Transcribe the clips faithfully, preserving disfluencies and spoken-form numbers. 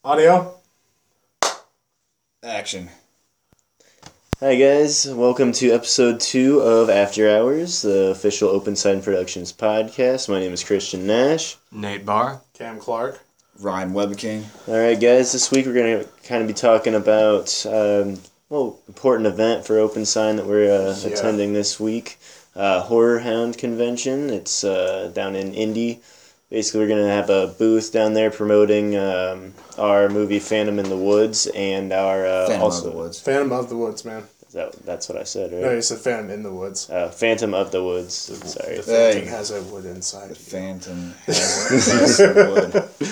Audio. Action. Hi guys, welcome to episode two of After Hours, the official Open Sign Productions podcast. My name is Christian Nash. Nate Barr. Cam Clark. Ryan Webeking. Alright guys, this week we're going to kind of be talking about, um, well, important event for Open Sign that we're uh, Yeah. attending this week. Uh, Horror Hound Convention. It's uh, down in Indy. Basically, we're going to have a booth down there promoting um, our movie Phantom in the Woods and our uh, Phantom also of the Woods. Phantom of the Woods, man. That, that's what I said, right? No, you said Phantom in the Woods. Uh, Phantom of the Woods. Sorry. The Hey. Phantom has a wood inside. The Phantom has a wood.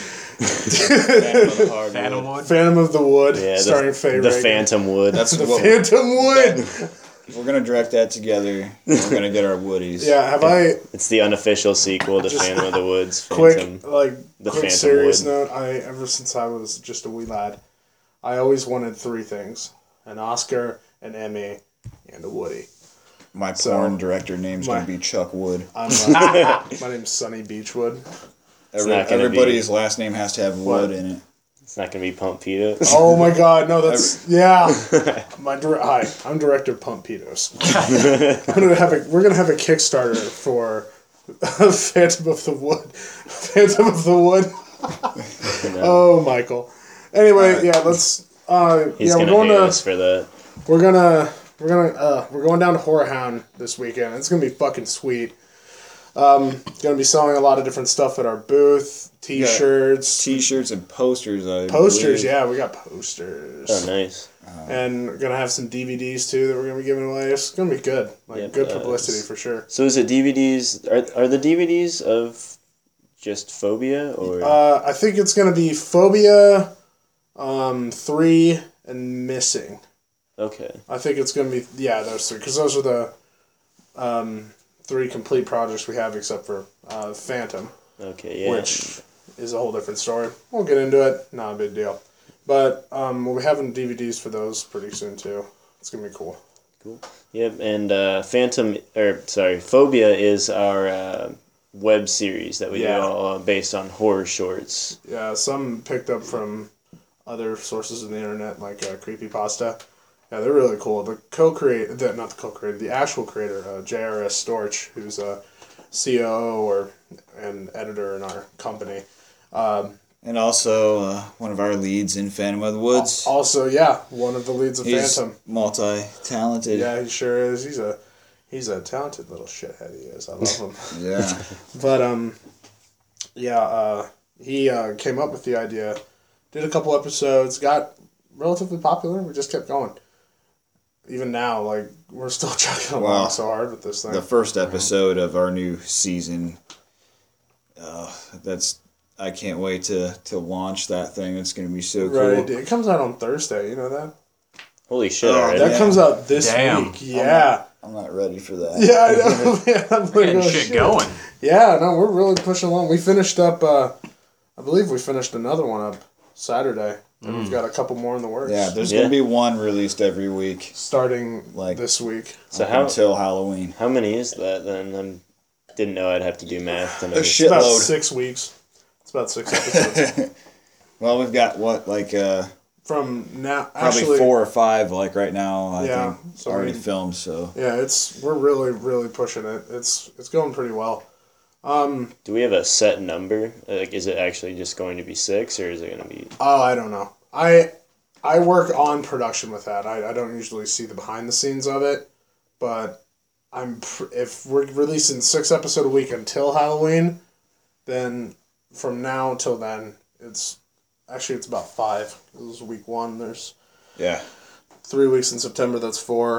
Phantom of the Hardwood. Phantom Wood. Phantom of the Wood, Yeah, starring the, Faye the Reagan. Phantom Wood. That's The what Phantom Wood! we're gonna direct that together. We're gonna get our woodies. Yeah, have I, It's the unofficial sequel to Just Phantom of the Woods. quick, Phantom. like, the quick Phantom serious Wood. note, I, ever since I was just a wee lad, I always wanted three things. An Oscar, an Emmy, and a Woody. My So, porn director name's my- gonna be Chuck Wood. I'm, uh, my name's Sonny Beachwood. Every, not gonna everybody's be- last name has to have What? wood in it. It's not going to be Pump Peter. Oh my god, no, that's, yeah. My dir- Hi, I'm director of Pump Pedos. I'm gonna have a, we're gonna have a Kickstarter for Phantom of the Wood. Phantom of the Wood. Oh, Michael. Anyway, Alright. yeah, let's. Uh, He's yeah, we're going to going hate to. us for that. We're gonna. We're gonna. Uh, we're going down to Horror Hound this weekend. It's gonna be fucking sweet. Um, gonna be selling a lot of different stuff at our booth. T-shirts, T-shirts and posters. I posters. believe. Yeah, we got posters. Oh, nice. And we're gonna have some D V Ds too that we're gonna be giving away. It's gonna be good, like Yep, good uh, publicity it's- for sure. So is it D V Ds? Are, are the D V Ds of just Phobia? Or Uh, I think it's gonna be Phobia, um, three, and Missing. Okay. I think it's gonna be yeah those three because those are the um, three complete projects we have except for uh, Phantom, Okay, yeah. which is a whole different story. We'll get into it. Not a big deal. But um, we'll be having D V Ds for those pretty soon too. It's gonna be cool. Yep, and uh, Phantom, or sorry, Phobia is our uh, web series that we Yeah. do all uh, based on horror shorts. Yeah, some picked up from other sources on the internet, like uh, Creepypasta. Yeah, they're really cool. The co-creator, the, not the co-creator, the actual creator, uh, J R S Storch, who's a C O O or and editor in our company. Um, And also uh, one of our leads in Phantom of the Woods. also, yeah, one of the leads of He's Phantom. multi-talented. Yeah, he sure is. He's a he's a talented little shithead. He is. I love him. Yeah. But um, yeah, uh, he uh, came up with the idea, did a couple episodes, got relatively popular. We just kept going. Even now, like we're still chugging along Wow. so hard with this thing. The first episode of our new season. Uh, that's I can't wait to, to launch that thing. It's gonna be so cool. right, it comes out on Thursday. You know that? Holy shit, Oh, already. That Yeah. comes out this Damn. week. Yeah, I'm not ready for that. yeah, I know. Man, I'm like, Getting oh, shit shit. going. Yeah, no, we're really pushing along. We finished up. Uh, I believe we finished another one up Saturday, and we've got a couple more in the works. Yeah, there's Yeah. gonna be one released every week starting Like- this week. So up how until Halloween. how many is that then? I didn't know I'd have to do math to know. A this. shit- It's about Shitload. six weeks. It's about six episodes. Well, we've got what like uh, From now, probably actually, four or five like right now. I Yeah, think so already we- filmed. So yeah, it's we're really really pushing it. It's it's going pretty well. Um, Do we have a set number? Like, is it actually just going to be six, or is it going to be? oh, I don't know. I I work on production with that. I, I don't usually see the behind the scenes of it, but I'm pr- if we're releasing six episode a week until Halloween, then from now till then it's actually it's about five. This is week one. There's yeah, three weeks in September. That's four,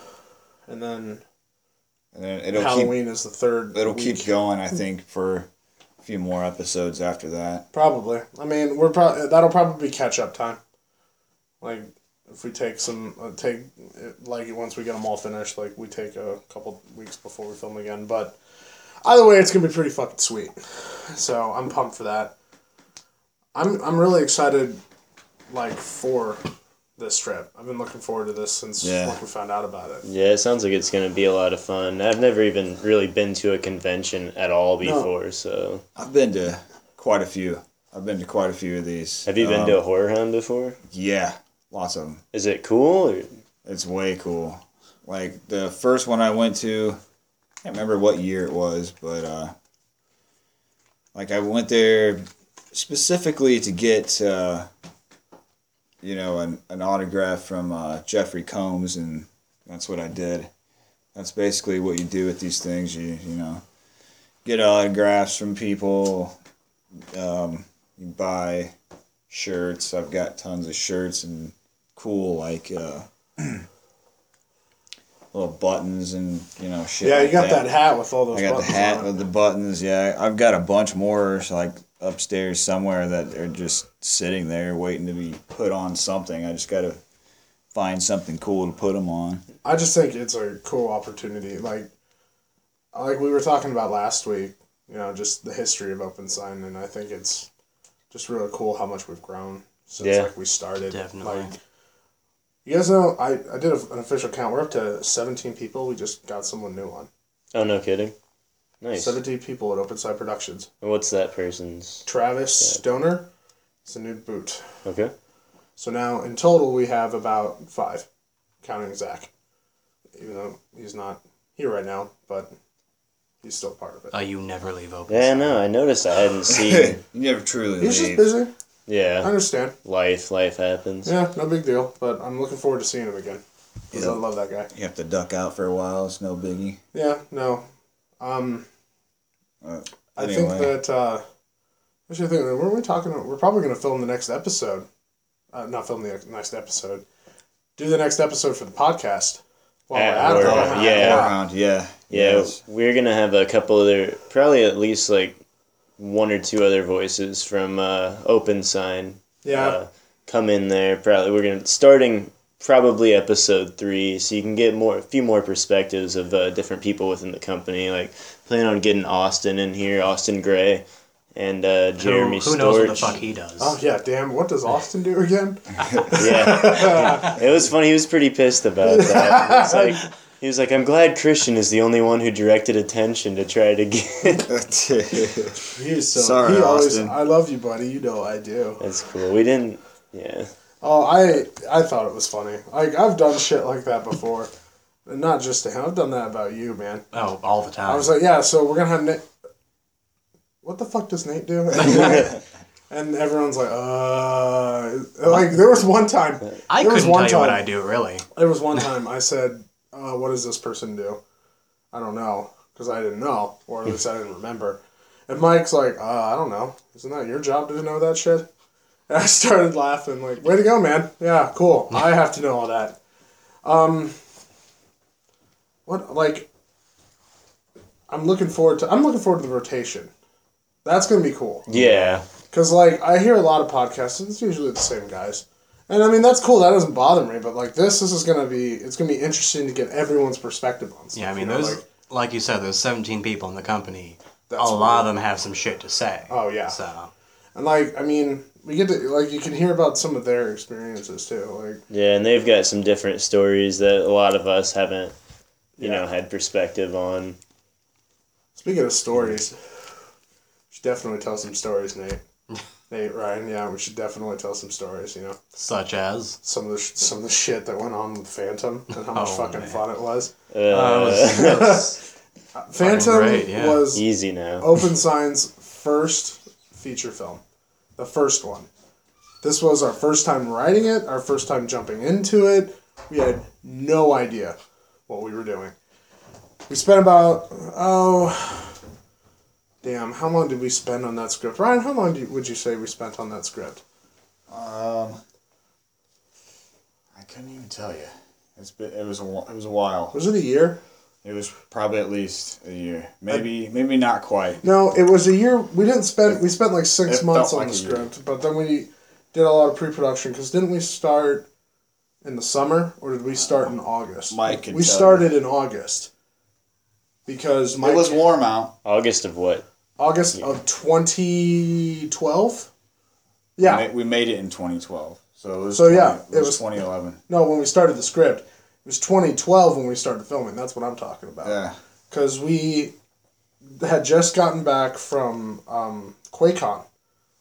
and then and then it'll Halloween is the third. keep it'll week. keep going. I think for a few more episodes after that. Probably. I mean, we're pro- that'll probably be catch up time. Like if we take some uh, take like once we get them all finished, like we take a couple weeks before we film again. But either way, it's gonna be pretty fucking sweet. So I'm pumped for that. I'm I'm really excited, like for this trip. I've been looking forward to this since Yeah. like, we found out about it. Yeah, it sounds like it's going to be a lot of fun. I've never even really been to a convention at all before, so I've been to quite a few. I've been to quite a few of these. Have you been Um, to a horror hound before? Yeah, lots of them. Is it cool? Or? It's way cool. Like the first one I went to, I can't remember what year it was, but uh, like I went there specifically to get, uh, you know, an, an autograph from uh, Jeffrey Combs, and that's what I did. That's basically what you do with these things. You you know, get autographs from people. Um, you buy shirts. I've got tons of shirts and cool like. Uh, little buttons and you know shit. Yeah, like you got that. that hat with all those. I got the buttons hat on it. with the buttons. Yeah, I've got a bunch more like upstairs somewhere that are just sitting there waiting to be put on something. I just gotta find something cool to put them on. I just think it's a cool opportunity. Like, like we were talking about last week. You know, just the history of Open Sign, and I think it's just really cool how much we've grown since Yeah. like we started. Definitely. Like, you guys know, I, I did a, an official count. We're up to seventeen people. We just got someone new on. Oh, no kidding. Nice. seventeen people at Open Side Productions. And what's that person's? Travis Yeah. Stoner. It's a new boot. Okay. So now, in total, we have about five, counting Zach. Even though he's not here right now, but he's still part of it. Oh, you never leave open. Yeah, side. no, I noticed I hadn't seen. You never truly He's just leave. busy. I Yeah, understand. life, life happens. Yeah, no big deal. But I'm looking forward to seeing him again. 'Cause Yeah. I love that guy. You have to duck out for a while. It's no biggie. Yeah, no. Um, Uh, I think anyway. that, uh, what should I think? What are we talking about? We're probably going to film the next episode. Uh, not film the next episode. Do the next episode for the podcast. While At we're at it. Horror- Horror yeah. Around, yeah. Yeah, Yes. we're gonna have a couple other, probably at least like one or two other voices from uh, Open Sign. Yeah. Uh, come in there. Probably we're gonna starting probably episode three, so you can get more, a few more perspectives of uh, different people within the company. Like plan on getting Austin in here, Austin Gray, and uh, Jeremy Who, who knows what the Storch. fuck he does? Oh, yeah, damn. What does Austin do again? Yeah, it was funny. He was pretty pissed about that. He was like, he was like, I'm glad Christian is the only one who directed attention to try to get. He's so. Sorry, he always. Austin. I love you, buddy. You know I do. That's cool. We didn't. Yeah. Oh, I I thought it was funny. Like, I've done shit like that before. And not just to him. I've done that about you, man. Oh, all the time. I was like, yeah, so we're going to have Nate. What the fuck does Nate do? And everyone's like, uh. Like, there was one time. I there was couldn't one tell you what time- I do, really. There was one time I said, uh, what does this person do? I don't know. Because I didn't know. Or at least I didn't remember. And Mike's like, uh, I don't know. Isn't that your job to know that shit? And I started laughing, like, way to go, man. Yeah, cool. I have to know all that. Um, what, like, I'm looking forward to, I'm looking forward to the rotation. That's going to be cool. Yeah. Because, like, I hear a lot of podcasts, and it's usually the same guys. And, I mean, that's cool. That doesn't bother me. But, like, this, this is going to be, it's going to be interesting to get everyone's perspective on stuff. Yeah, I mean, you know, there's, like, like you said, there's seventeen people in the company. That's a lot of them have some shit to say. Oh, yeah. So, and, like, I mean, we get to, like, you can hear about some of their experiences, too. Like, Yeah, and they've got some different stories that a lot of us haven't, you Yeah. know, had perspective on. speaking of stories, we should definitely tell some stories, Nate. Nate, Ryan, yeah, we should definitely tell some stories, you know. such as. Some of the, sh- some of the shit that went on with Phantom and how much Oh, fucking man. fun it was. Uh, Uh, it was, it was Phantom great, yeah. was easy now. Open Sign's first feature film. The first one. This was our first time writing it, our first time jumping into it. We had no idea what we were doing. We spent about, oh, damn, how long did we spend on that script? Ryan, how long do you, would you say we spent on that script? Um, I couldn't even tell you. It's been, it was a wh- it was a while. Was it a year? It was probably at least a year. Maybe maybe not quite. No, it was a year. We didn't spend, we spent like six It months felt on like the a year. script, but then we did a lot of pre-production, because didn't we start in the summer, or did we start in August? Mike could We tell started in August. Because Mike, It was warm out. August of what? August of twenty twelve? We Yeah. ma- we made it in twenty twelve. So it was. So, yeah, twenty, it it was was- twenty eleven. No, when we started the script. It was twenty twelve when we started filming. That's what I'm talking about. Yeah. Because we had just gotten back from um, QuakeCon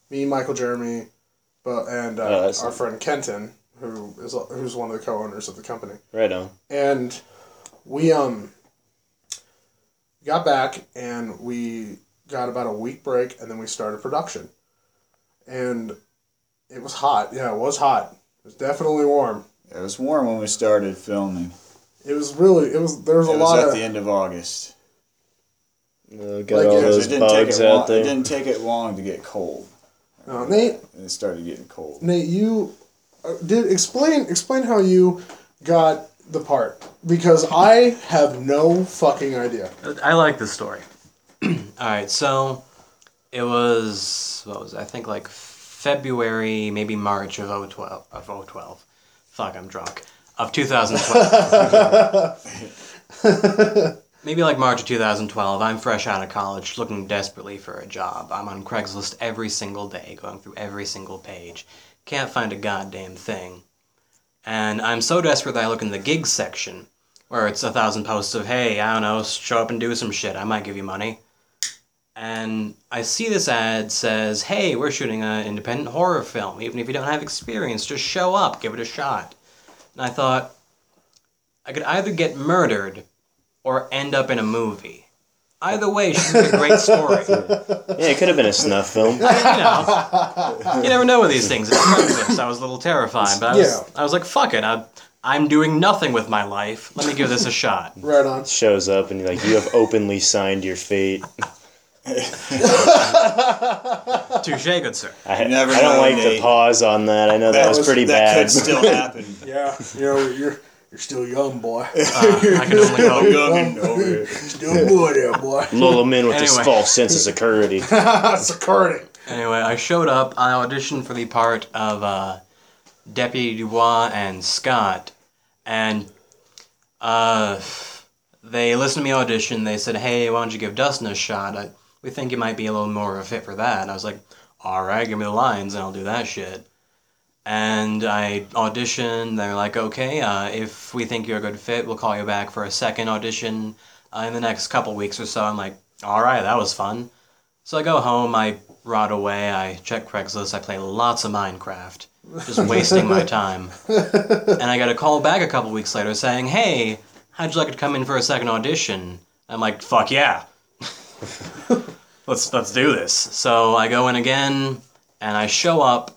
me, Michael, Jeremy, but and uh, Oh, that's our nice. friend Kenton, who is who's one of the co-owners of the company. Right on. And we um got back and we got about a week break and then we started production. And it was hot. Yeah, it was hot. It was definitely warm. It was warm when we started filming. It was really it was there was a It was lot at of the end of August. Uh, got Like, all yeah, Because those it didn't take bugs it out long, It there. didn't take it long to get cold. uh, Nate It started getting cold. Nate you uh, did explain explain how you got the part because I have no fucking idea. I like this story. All right, so it was what was it? I think like February, maybe March of oh twelve of oh twelve. Fuck, I'm drunk. Of two thousand twelve. Maybe like March of two thousand twelve. I'm fresh out of college, looking desperately for a job. I'm on Craigslist every single day, going through every single page. Can't find a goddamn thing. And I'm so desperate that I look in the gigs section, where it's a thousand posts of, hey, I don't know, show up and do some shit. I might give you money. And I see this ad says, hey, we're shooting an independent horror film. Even if you don't have experience, just show up, give it a shot. And I thought, I could either get murdered or end up in a movie. Either way, should be a great story. Yeah, it could have been a snuff film. You know, you never know with these things. It's Craigslist. I was a little terrified, but I was, Yeah. I was like, fuck it. I, I'm doing nothing with my life. Let me give this a shot. Right on. Shows up and you're like, you have openly signed your fate. Touche, good sir. I, never I don't know, like Nate. the pause on that. I know that, was, was- pretty that bad. could still happen. Yeah, you know, you're you're still young, boy. Uh, I can only hope. Young and over here. Still a boy there, boy. Lull him in with this Anyway. false sense of security. Security. Anyway, I showed up. I auditioned for the part of uh, Deputy Dubois and Scott, and uh, they listened to me audition. They said, "Hey, why don't you give Dustin a shot? I, we think you might be a little more of a fit for that." And I was like, "All right, give me the lines, and I'll do that shit." And I auditioned. They're like, "Okay, uh, if we think you're a good fit, we'll call you back for a second audition uh, in the next couple weeks or so." I'm like, "All right, that was fun." So I go home. I rot away. I check Craigslist. I play lots of Minecraft, just wasting my time. And I got a call back a couple weeks later saying, "Hey, how'd you like to come in for a second audition?" I'm like, "Fuck yeah, let's let's do this." So I go in again, and I show up,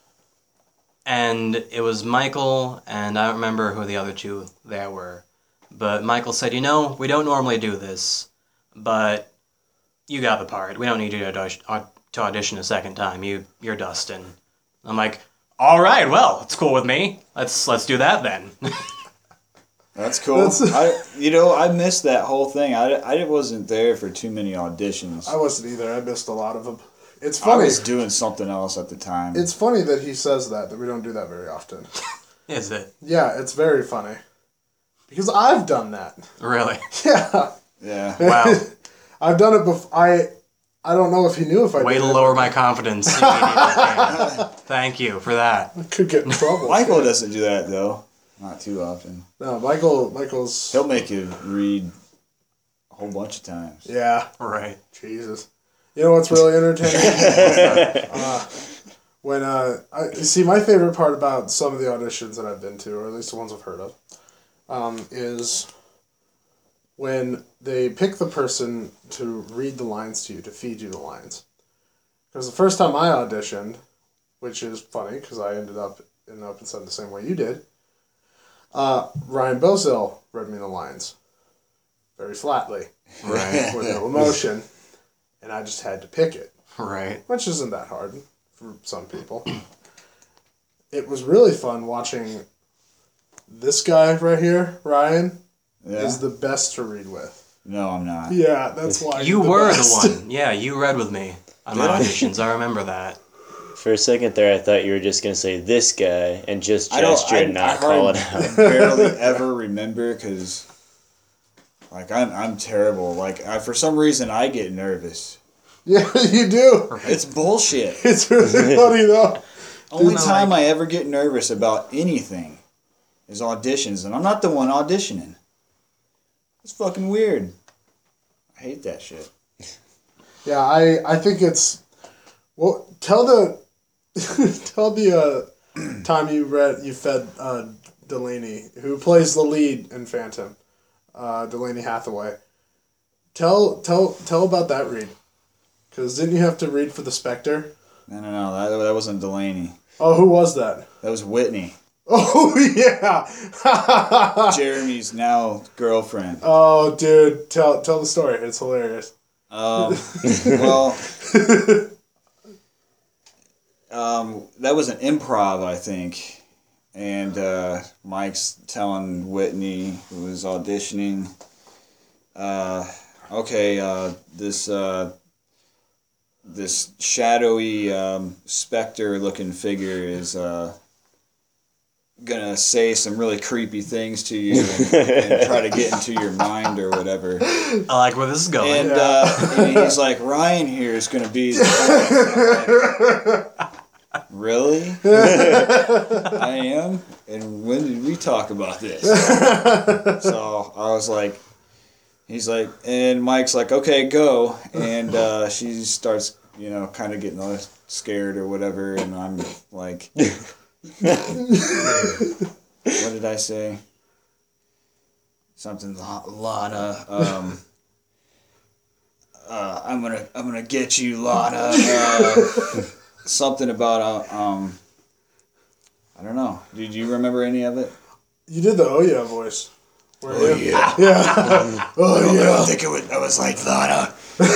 and it was Michael, and I don't remember who the other two there were, but Michael said, "You know, we don't normally do this, but you got the part. We don't need you to audition, to audition a second time. You you're Dustin." I'm like, "All right, well, it's cool with me. Let's let's do that then." That's cool. I, you know, I missed that whole thing. I, I wasn't there for too many auditions. I wasn't either. I missed a lot of them. It's I funny. was doing something else at the time. It's funny that he says that, that we don't do that very often. Is it Yeah, it's very funny. Because I've done that. really? Yeah. yeah. Wow. I've done it before. I I don't know if he knew if I Way did to it. lower my confidence. immediately. Thank you for that. I could get in trouble. Michael doesn't do that though. Not too often. No, Michael, Michael's... He'll make you read a whole bunch of times. Yeah. Right. Jesus. You know what's really entertaining? uh, when, uh, I, you see, my favorite part about some of the auditions that I've been to, or at least the ones I've heard of, um, is when they pick the person to read the lines to you, to feed you the lines. Because the first time I auditioned, which is funny, because I ended up in the Open Sun the same way you did, uh, Ryan Bozell read me the lines. Very flatly. Right. With no emotion. And I just had to pick it. Right. Which isn't that hard for some people. It was really fun watching this guy right here, Ryan, Yeah. is the best to read with. No, I'm not. Yeah, that's why. You he's were best. the one. Yeah, you read with me on my Did I? auditions. I remember that. For a second there, I thought you were just going to say this guy and just I don't. gesture I, and not I call it hardly- out. barely ever remember because, like, I'm I'm terrible. Like, I, for some reason, I get nervous. Yeah, you do. It's bullshit. It's really funny though. Only no, time like- I ever get nervous about anything is auditions, and I'm not the one auditioning. It's fucking weird. I hate that shit. Yeah, I, I think it's Well, tell the tell the uh, time you read you fed uh, Delaney, who plays the lead in Phantom, uh, Delaney Hathaway. Tell tell tell about that read, because didn't you have to read for the Spectre? No, no, no. That, that wasn't Delaney. Oh, who was that? That was Whitney. Oh yeah. Jeremy's now girlfriend. Oh, dude, tell tell the story. It's hilarious. Um, well, um, that was an improv, I think, and uh, Mike's telling Whitney, who was auditioning, uh, okay, uh, this uh, this shadowy um, specter-looking figure is uh, gonna say some really creepy things to you and, and try to get into your mind or whatever. I like where this is going. And, uh, and he's like, Ryan here is going to be the voice. Like, really? I am? And when did we talk about this? So I was like, he's like, and Mike's like, okay, go. And uh, she starts, you know, kind of getting all scared or whatever. And I'm like, what did I say? Something, Lana. Um, uh, I'm gonna, I'm gonna get you, Lana. Uh, something about, uh, um, I don't know. Did you remember any of it? You did the oh yeah voice. Where Oh you- yeah. Yeah. Oh I yeah. don't think it was. I was like, Lana,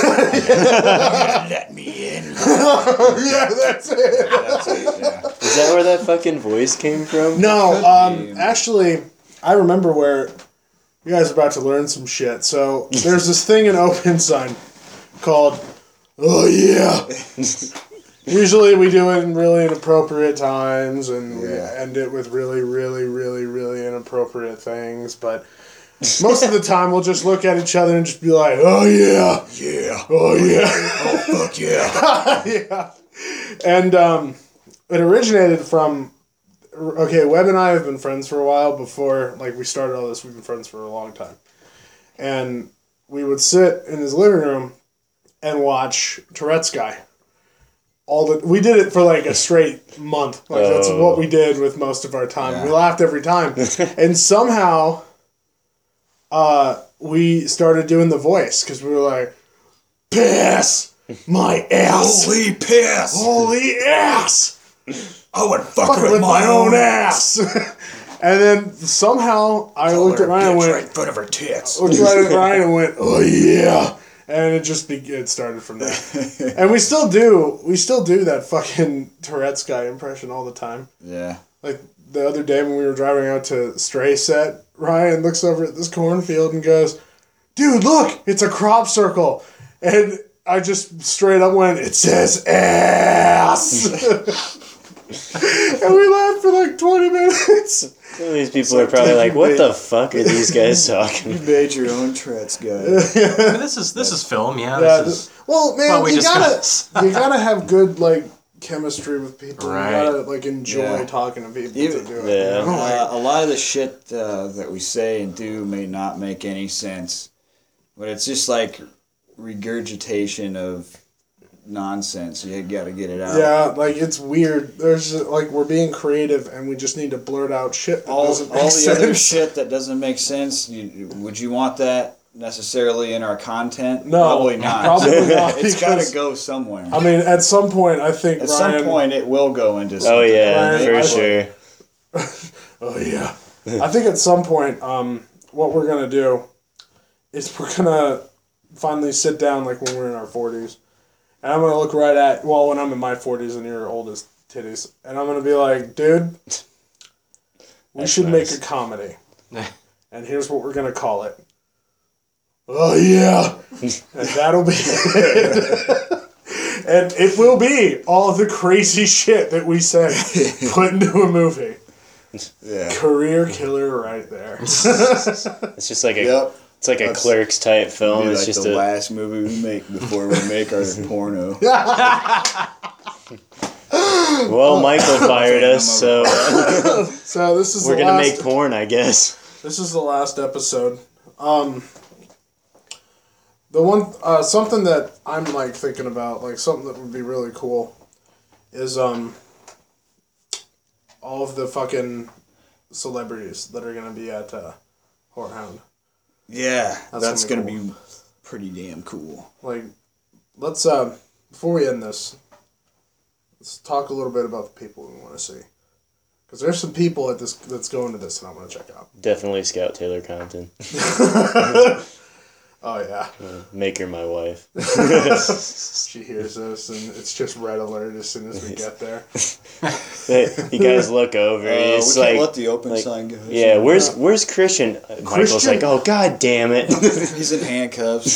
let me in. Yeah, that's it. That's it. Yeah. Is that where that fucking voice came from? No, Could um, be. actually, I remember where you guys are about to learn some shit. So there's this thing in Open Sign called "Oh Yeah." Usually we do it in really inappropriate times, and we Yeah. end it with really, really, really, really inappropriate things. But most of the time, we'll just look at each other and just be like, "Oh yeah, Yeah. oh yeah." Oh fuck yeah. Yeah. And um, it originated from, okay, Webb and I have been friends for a while before, like, we started all this. We've been friends for a long time. And we would sit in his living room and watch Tourette's Guy. All the, we did it for, like, a straight month. Like, that's Oh. what we did with most of our time. Yeah. We laughed every time. And somehow, uh, we started doing the voice, because we were like, piss my ass. Holy piss! Holy ass! I would fuck, Fuck with, with my, my own ass. And then somehow I Call looked her at a Ryan and bitch went, right in front of her tits. looked right at Ryan and went, oh yeah. And it just be, it started from there. And we still do, we still do that fucking Tourette's guy impression all the time. Yeah. Like the other day when we were driving out to Stray Set, Ryan looks over at this cornfield and goes, dude, look, it's a crop circle. And I just straight up went, it says ass. And we laughed for like twenty minutes. Some of these people are probably like, what the fuck are these guys talking? You made your own Tourette's guy. I mean, this is this is film, yeah. Yeah, This is th- well, man, what we you discuss. gotta you gotta have good like chemistry with people. Right. You gotta like enjoy Yeah. talking to people Even- to do it. yeah. You know? Like, Uh, a lot of the shit uh, that we say and do may not make any sense, but it's just like regurgitation of nonsense. You gotta get it out. yeah, like it's weird. There's just, like we're being creative and we just need to blurt out shit that All, doesn't all make the sense. other shit that doesn't make sense, you, would you want that necessarily in our content? No, Probably not. probably not, It's gotta because- go somewhere. I mean, at some point, I think At Ryan, some point, it will go into something. Oh yeah, Ryan, for I- sure. Oh yeah. I think at some point, um, what we're gonna do is we're gonna finally sit down like when we're in our forties, and I'm gonna look right at well when I'm in my forties and your oldest titties, and I'm gonna be like, dude, we That's should nice. make a comedy, and here's what we're gonna call it. Oh yeah, and that'll be it. And it will be all the crazy shit that we say put into a movie. Yeah. Career killer right there. It's just like a, Yep. it's like a That's- Clerks type film. Be It's like just the a last movie we make before we make our porno. well, Michael fired us, so So this is we're the gonna last, make porn, I guess. This is the last episode. Um, The one uh, something that I'm like thinking about, like something that would be really cool, is um. all of the fucking celebrities that are gonna be at uh, Horrorhound. Yeah, That's that's, gonna gonna, be be pretty damn cool. Like, let's uh, before we end this, let's talk a little bit about the people we want to see. Because there's some people at this that's going to this, and I want to check out. Definitely Scout Taylor Compton. Oh yeah, Uh, make her my wife. she hears this, and it's just red alert as soon as we get there. Hey, you guys look over. Uh, it's we can't like, let the open like, sign go. yeah, where's where's Christian? Uh, Michael's Christian? like, oh god damn it, He's in handcuffs.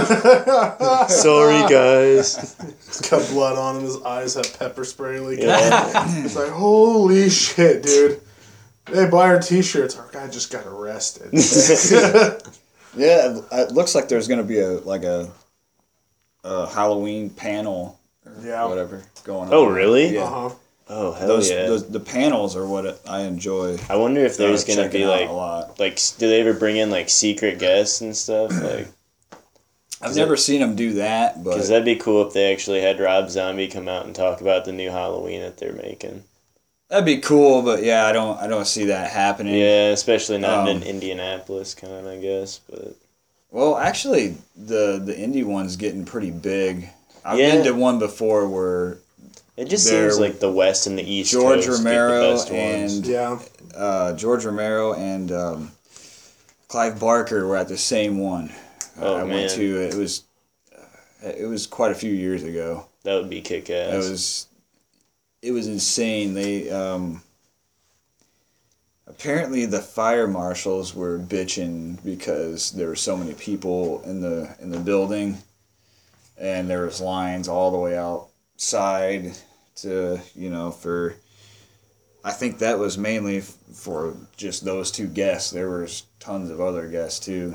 sorry guys. He's got blood on him. His eyes have pepper spray leaking. Yeah. It's like, holy shit, dude. Hey, buy our t-shirts. Our guy just got arrested. Yeah, it- it looks like there's gonna be a like a, a Halloween panel or Yeah. whatever going on. Oh really? Yeah. Uh-huh. Oh hell Those, yeah. those the panels are what it, I enjoy. I wonder if there's uh, gonna checking be out like a lot. like s- do they ever bring in like secret guests and stuff like? I've never seen them do that, but Because that'd be cool if they actually had Rob Zombie come out and talk about the new Halloween that they're making. that'd be cool. But yeah, I don't I don't see that happening. Yeah, especially not Um, in Indianapolis, kind of, I guess. But Well, actually, the the indie one's getting pretty big. I've Yeah. been to one before where it just They're- seems like the West and the East George Coast Romero get the best ones. and Yeah. uh, George Romero and um, Clive Barker were at the same one. Uh, Oh, I man. went to it was uh, it was quite a few years ago. That would be kick ass. It was it was insane. They um, apparently the fire marshals were bitching because there were so many people in the in the building, and there was lines all the way outside to you know for. I think that was mainly f- for just those two guests. There was tons of other guests too.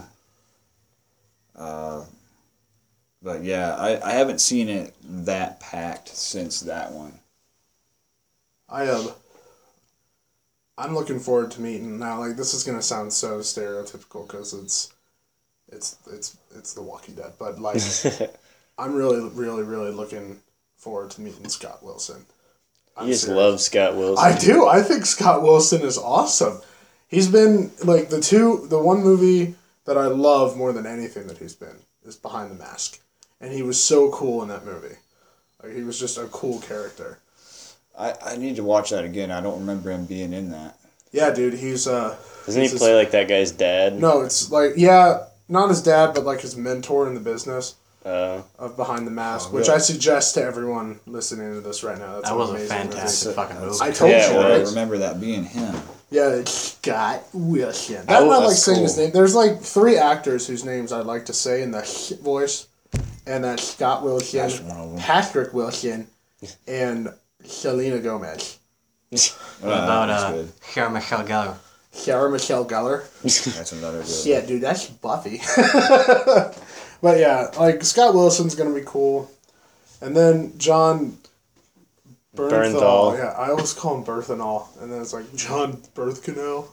Uh, but yeah, I, I haven't seen it that packed since that one. I um, I'm looking forward to meeting now. Like this is gonna sound so stereotypical because it's, it's it's it's The Walking Dead, but like I'm really really really looking forward to meeting Scott Wilson. I'm you just serious. love Scott Wilson. I do. I think Scott Wilson is awesome. He's been like the two the one movie that I love more than anything that he's been is Behind the Mask, and he was so cool in that movie. Like he was just a cool character. I, I need to watch that again. I don't remember him being in that. Yeah, dude. He's uh. Doesn't he's he this- play like that guy's dad? No, it's like yeah, not his dad, but like his mentor in the business Uh, of Behind the Mask, Oh, which really? I suggest to everyone listening to this right now. That's That an was a amazing fantastic movie. fucking movie. I told Yeah, you, it I right? was. remember that being him. Yeah, it's Scott Wilson. I I'm will- not like that's saying his cool. name. There's like three actors whose names I'd like to say in the voice, and that's Scott Wilson, That's one of them. Patrick Wilson, and Selena Gomez. What about that's uh, good. Sarah Michelle Gellar? Sarah Michelle Gellar. That's another good. Yeah, dude, that's Buffy. But yeah, like Scott Wilson's gonna be cool, and then John Bernthal. Bernthal. Yeah, I always call him Berthanol, and then it's like John Birth Canal.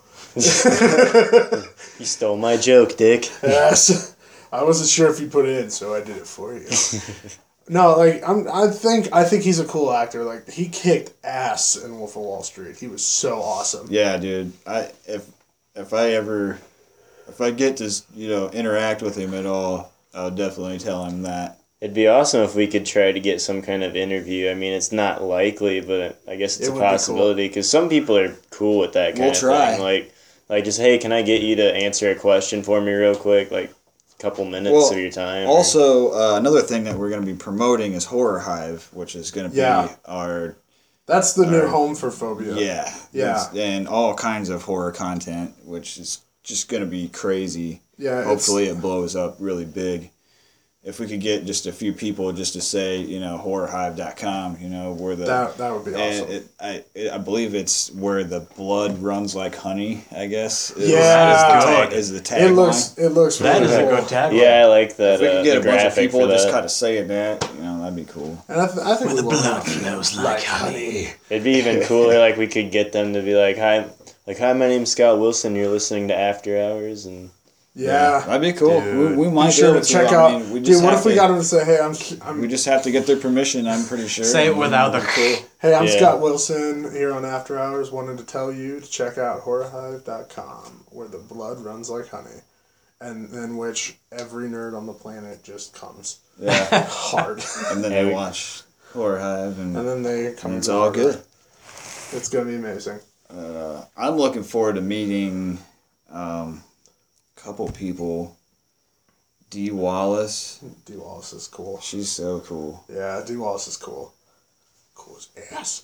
you stole my joke, Dick. Yes, I wasn't sure if you put it in, so I did it for you. No, like I'm. I think I think he's a cool actor. Like he kicked ass in Wolf of Wall Street. He was so awesome. Yeah, dude. I if if I ever if I get to you know interact with him at all, I'll definitely tell him that. It'd be awesome if we could try to get some kind of interview. I mean, it's not likely, but I guess it's It a would be cool. possibility because some people are cool with that kind We'll of try. thing. Like, like just hey, can I get you to answer a question for me real quick, like a couple minutes Well, of your time? or- Also, uh, another thing that we're going to be promoting is Horror Hive, which is going to be Yeah. our That's the new Alright. home for Phobia. yeah Yeah. it's- and all kinds of horror content, which is just going to be crazy. Yeah. it's- Hopefully, it blows up really big. If we could get just a few people just to say, you know, horror hive dot com, you know, where the that that would be and awesome. it, I it, I believe it's where the blood runs like honey. I guess. Is, Yeah. is the, Good. ta- is the It tagline. looks it looks That really is a cool. good tagline. yeah, I like that. If we uh, could get the a bunch of graphic people for just that. kind of saying that, you know, that'd be cool. And I, th- I think we will. flows like honey. It'd be even cooler, like we could get them to be like, "Hi, like hi, my name's Scott Wilson. You're listening to After Hours," and Yeah. that'd be cool. Dude. We, we might Be be sure able to to. check I out. mean, we just Dude, what have if we to- got him to say, "Hey, I'm, I'm We just have to get their permission. I'm pretty sure. Say it without the- Cool. Hey, I'm Yeah. Scott Wilson here on After Hours. Wanted to tell you to check out horror hive dot com, where the blood runs like honey, and in which every nerd on the planet just comes Yeah, hard, and then they watch Horror Hive, and, and then they come. and it's to all Horror good. Hive. It's gonna be amazing. Uh, I'm looking forward to meeting um, a couple people. Dee Wallace, D Wallace is cool. she's so cool. Yeah, D Wallace is cool. Cool as ass.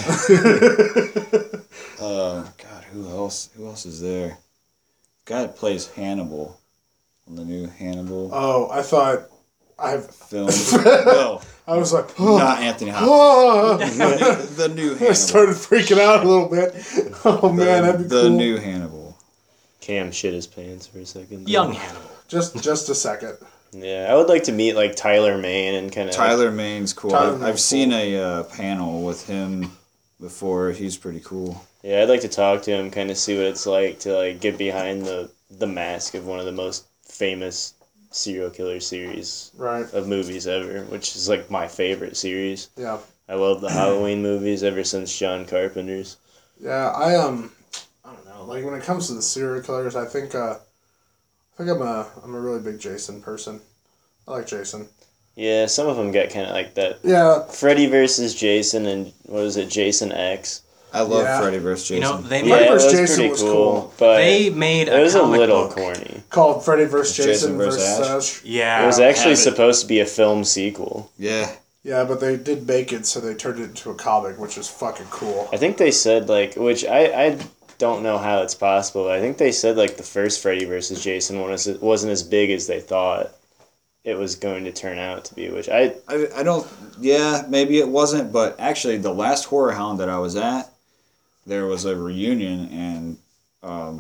Uh, God, who else? Who else is there? Guy that plays Hannibal on the new Hannibal Oh, I thought I've. film. No, I was like, oh, not Anthony Hopkins. oh. The new I Hannibal. started freaking out a little bit. Oh man, that'd be the cool. new Hannibal. Cam shit his pants for a second. Young Hannibal. Just, just a second. Yeah, I would like to meet like Tyler Mane and kind of. Tyler Maine's cool. Tyler I've, Mane's I've seen a uh, panel with him before. He's pretty cool. Yeah, I'd like to talk to him, kind of see what it's like to like get behind the the mask of one of the most famous serial killer series Right. of movies ever, which is like my favorite series. Yeah. I love the Halloween movies ever since John Carpenter's. Yeah. I um. I don't know. Like when it comes to the serial killers, I think. Uh, I think I'm a. I'm a really big Jason person. I like Jason. Yeah, some of them get kind of like that. Yeah. Freddy versus Jason and what is it, Jason X? I love Yeah. Freddy versus You Jason. know, they Yeah, made, Freddy it versus was Jason pretty was cool, cool. but they made it a was a comic little book. corny. Called Freddy versus Jason Jason versus versus Ash. Ash. Yeah. It was actually have it. supposed to be a film sequel. Yeah. Yeah, but they did bake it, so they turned it into a comic, which is fucking cool. I think they said like, which I, I don't know how it's possible. But I think they said like the first Freddy versus Jason one was, wasn't as big as they thought it was going to turn out to be. Which I I, I don't, yeah, maybe it wasn't, but actually the last Horror Hound that I was at, there was a reunion, and um,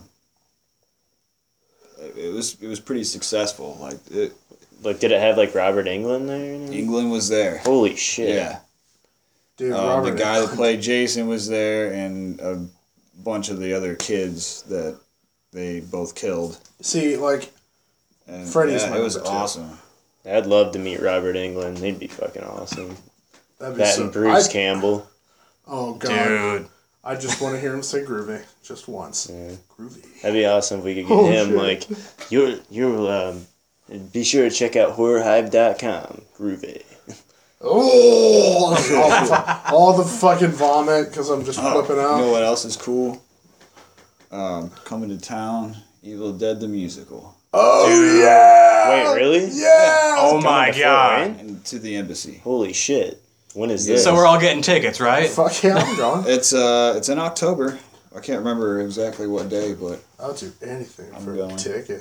it, it was it was pretty successful. Like, it, like, did it have like Robert Englund there? England was there. Holy shit! Yeah. Dude, Um, Robert. the guy that played Jason was there, and a bunch of the other kids that they both killed. See, like, And Freddy's yeah, my it was number two. awesome. I'd love to meet Robert Englund. He'd be fucking awesome. that'd be That so. and Bruce I- Campbell. Oh god. Dude. I just want to hear him say groovy just once. Yeah. Groovy. That'd be awesome if we could get Oh, him shit. like you're you're um be sure to check out horror hive dot com. Groovy. Oh, all, the, all the fucking vomit because I'm just flipping You out. know what else is cool? Um, coming to town, Evil Dead the musical, Oh yeah. Wait, really? Yeah. Oh Coming my to Fort god. Wayne? and to the embassy. Holy shit! When is Yeah. this? So we're all getting tickets, right? Fuck yeah, I'm going. It's uh, it's in October. I can't remember exactly what day, but I'll do anything I'm for a going. ticket.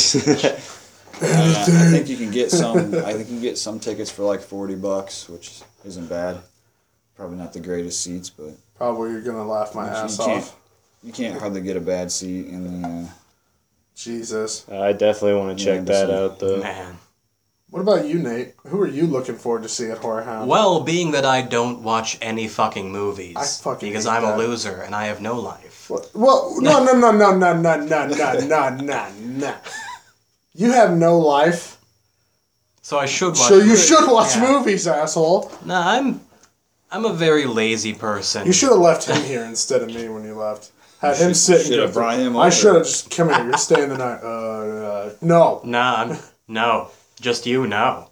uh, I think you can get some. I think you can get some tickets for like forty bucks, which isn't bad. Probably not the greatest seats, but Probably you're gonna laugh my you ass can't- off. you can't hardly get a bad seat in the. Uh, Jesus. I definitely want to Yeah, check that embassy. out though. Man. What about you, Nate? Who are you looking forward to see at Horror Hound? Well, being that I don't watch any fucking movies I fucking because hate I'm that. a loser and I have no life. What? Well, no, no, no, no, no, no, no, no, no, no, no. You have no life, So I should watch so you movies. should watch Yeah. movies, asshole. Nah, I'm I'm a very lazy person. You should have left him here instead of me when you left. Had him should- sit and should go have through- brought him I over. should have just come here. You're staying the night. Uh, uh no. Nah, I'm no. Just you know.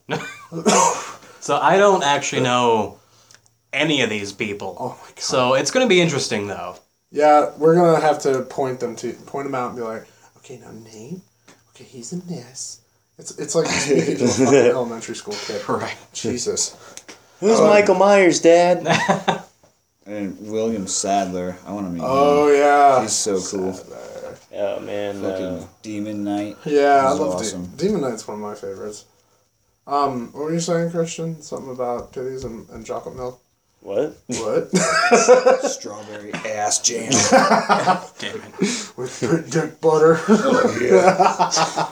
So I don't actually know any of these people. Oh my god. So it's gonna be interesting though. Yeah, we're gonna have to point them to point them out and be like, okay, now name. Okay, he's in this. It's it's like speaking to a fucking elementary school kid. Right. Jesus. Who's Um, Michael Myers, Dad? and William Sadler. I want to meet Oh him. yeah. He's so cool. Oh man, Fucking uh, Demon Knight. Yeah, I He's love awesome. De- Demon Knight's one of my favorites. Um, what were you saying, Christian? Something about titties and, and chocolate milk? what? What? Strawberry ass jam. Damn it. With good dick butter. Oh, yeah.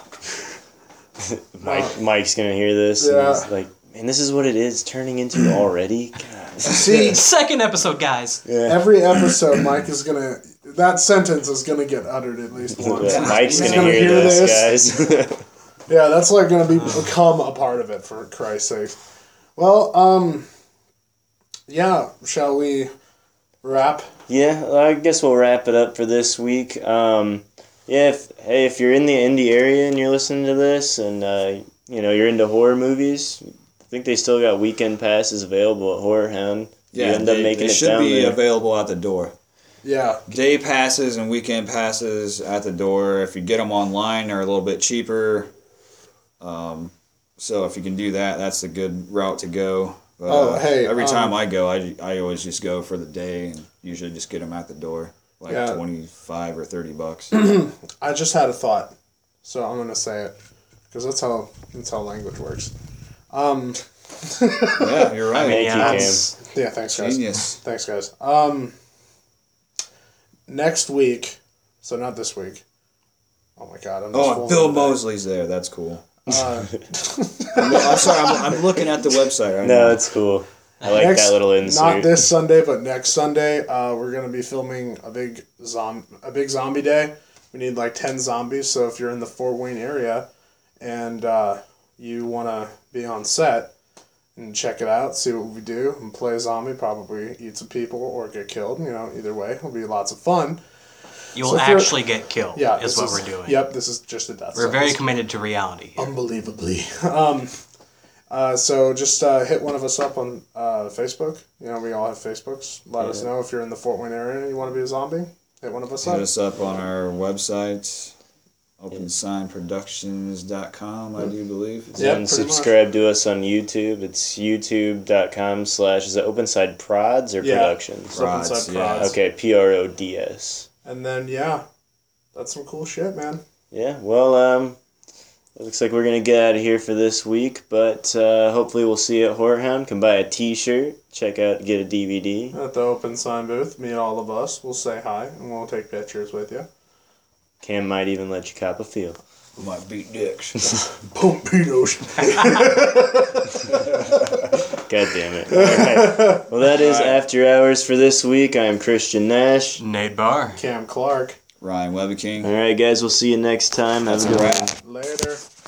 Mike, Mike's gonna hear this. Yeah. And he's like, man, this is what it is turning into already. God. See, Second episode, guys. Yeah. every episode, Mike is gonna that sentence is gonna get uttered at least once. Mike's He's gonna, hear, this, guys. Yeah, that's like gonna be become a part of it, for Christ's sake. Well, um, yeah, shall we wrap? Yeah, well, I guess we'll wrap it up for this week. Um, yeah, if, hey, if you're in the Indy area and you're listening to this, and uh, you know you're into horror movies, I think they still got weekend passes available at Horror Hound. Yeah, you end they, up making they it should down be there. available at the door. Yeah. Day passes and weekend passes at the door. If you get them online, they're a little bit cheaper. Um, so if you can do that, that's a good route to go. But, Oh, uh, hey, every time um, I go, I, I always just go for the day and usually just get them at the door, like Yeah. twenty-five or thirty bucks. I just had a thought, so I'm gonna say it because that's how that's how language works. Um, Yeah, you're right. I mean, Thank yeah, you, that's- yeah, thanks guys. Genius. Thanks guys. Um, next week, so not this week. Oh my god, I'm just Oh, fooling Bill today. Mosley's there. That's cool. Uh, I'm, I'm sorry. I'm, I'm looking at the website right No, now. it's cool. I like next, that little insert. Not this Sunday, but next Sunday, uh, we're gonna be filming a big zom a big zombie day. We need like ten zombies. So if you're in the Fort Wayne area, and uh, you wanna be on set and check it out, see what we do, and play a zombie, probably eat some people or get killed. You know, either way, it'll be lots of fun. You will So if you're- actually get killed, Yeah, is this what is- we're doing. Yep, this is just a death. We're very sentence. committed to reality here. Unbelievably. Um, uh, so just uh, hit one of us up on uh, Facebook. You know, we all have Facebooks. Let us know if you're in the Fort Wayne area and you want to be a zombie. Hit one of us Hit up. us up on our website, open sign productions dot com, I do believe. Yeah, and pretty much. subscribe to us on YouTube. It's youtube.com slash, is it Openside Prods or Yeah. Productions? It's Open Prods, Side yeah. Prods. Okay, P R O D S. And then, yeah, that's some cool shit, man. Yeah, well, um, it looks like we're going to get out of here for this week, but uh, hopefully we'll see you at Horror Hound. Come buy a t-shirt, check out, get a D V D. At the open sign booth, meet all of us. We'll say hi and we'll take pictures with you. Cam might even let you cop a feel. We might beat dicks. Pompitos. God damn it. All right. Well, that is After Hours for this week. I'm Christian Nash. Nate Barr. Cam Clark. Ryan Webber King. All right, guys, we'll see you next time. Have a good one. Wrap. Later.